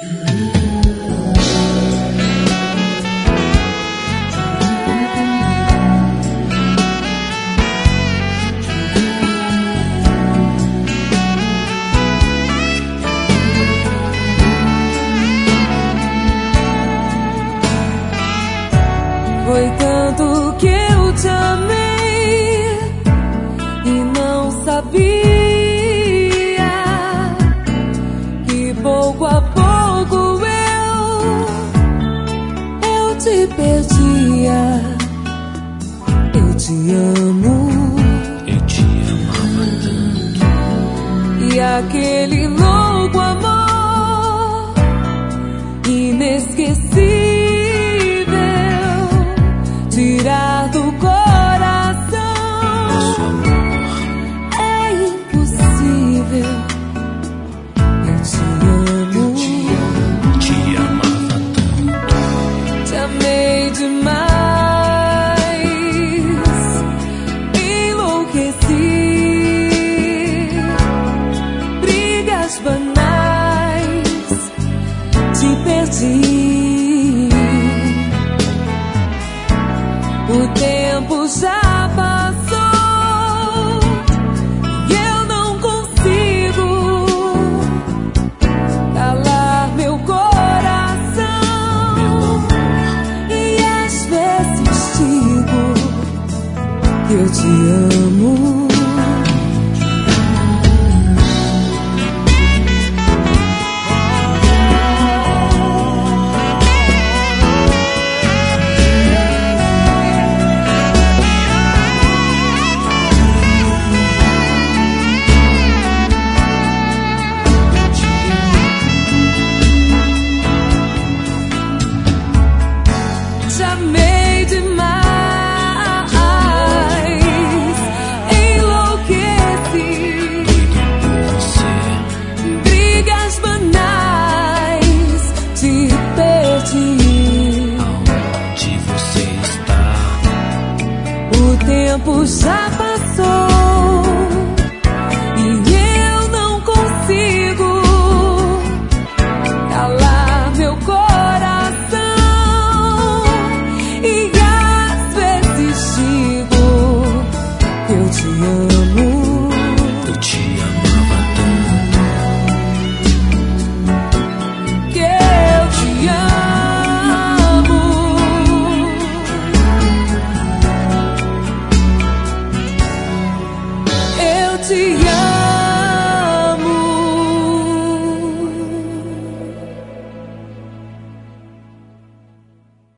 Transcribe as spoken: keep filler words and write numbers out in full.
Foi tanto que eu te amei e não sabia que pouco a pouco eu, eu te perdia. Eu te amo, eu te amava tanto. E aquele louco amor inesquecível tirar do coração é impossível. Eu te amo, eu te amo, te amava tanto. Te amei demais, enlouqueci. Brigas banais, te perdi. O tempo já passou e eu não consigo calar meu coração. E às vezes digo que eu te amo.